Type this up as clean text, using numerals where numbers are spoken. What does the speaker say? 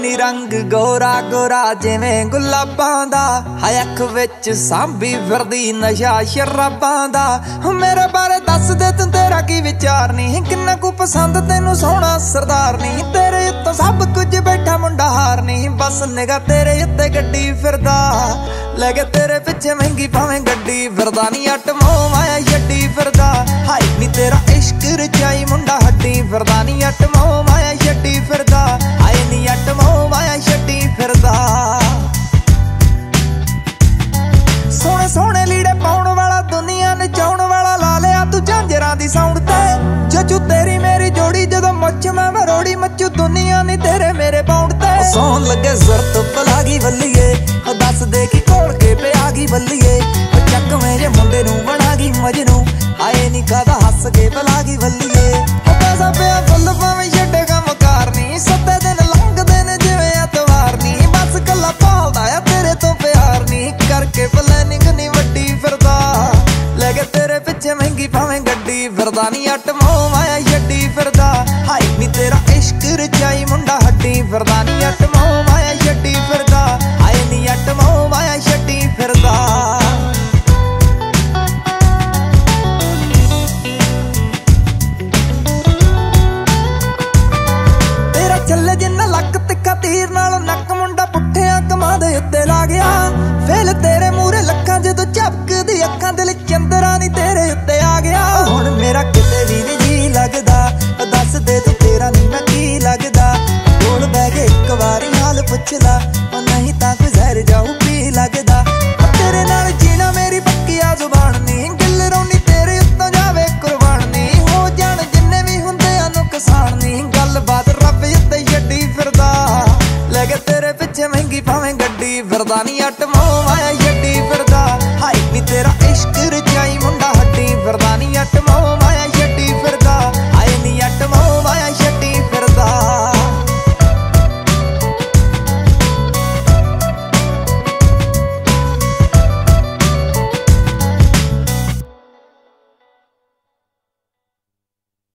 ਨੀ रंग गोरा गोरा जिवें गुलाबां दा, हाय अख विच सांभी फिरदी नशा शराबां दा। मेरे बारे दस दे तूं तेरा की विचार नी, किन्ना कु पसंद तैनूं सोहना सरदार नी। तेरे उत्तों सब कुछ बैठा मुंडा हार नी, बस निगाह तेरे उत्ते गड्डी फिरदा, लगे तेरे पिछे महंगी भावें गड्डी फिरदा नी। अट मोह माया छड्डी फिरदा, हाय नी तेरा इश्क रचाई मुंडा हड्डी फिरदा नी। अट मोह माया छड्डी फिरदा, हाय नी अट मोह माया छड्डी फिरदा। सोहणे सोहणे लीड़े पाउण वाला, दुनिया नचाउण वाला, ला लिया तू झांजरां दी साउंड ते। जचू तेरी मेरी जोड़ी जदों मुੱਛ मैं मरोड़ी, मचू दुनिया नी तेरे मेरे पाउंड ते। सौन लगे सुरत पलागी बल्लीए, दस दे की कोल के पे आ गई बल्लीए। चक मेरे मुंडे नूं बना गई मजनू, आए नी कादा हस के पलागी बल्लीए। पैसा पिया फुल भावें छड्डे कम कारनी, सत्ते दिन लंघदे ने जिवें एतवार नी। बस कल्ला भालदा आ तेरे तो प्यार नी, करके प्लैनिंग नी वड्डी फिरदा, लगे तेरे पिछे महंगी भावें गड्डी फिरदा नी। अट मोह माया छड्डी फिरदा, हाय नी तेरा इश्क रचाई मुंडा हड्डी फिरदा नी। अट मोह माया छड्डी फिरदा, हाय नी अट मोह माया छड्डी फिरदा। तेरा ਚੱਲੇ जिन्ना लक तिक्का तीर नाल नक, मुंडा पुठिया कमां दे उत्ते ला गया। फेल तेरे मूहरे लक्खां जदों झपकदी अक्खां, दिल चंदरा नी तेरे उत्ते आ गया। हुण मेरा किते भी नी जी लगदा, दस दे तू तेरा नी मैं की लगदा। कोल बह के इक वारी हाल पुछ ला, नहीं तां कोई जहर जाऊ पी लगदा। तेरे नाल जीना मेरी पक्की आ जुबान नी, दिल रोनी तेरे उत्तों जावे कुर्बान नी। हो जाण जिन्ने भी हुंदे आ नुकसान नी, गल बात रब उत्ते छड्डी फिरदा, लगे तेरे पिछे महंगी भावें गड्डी फिरदा नी। अट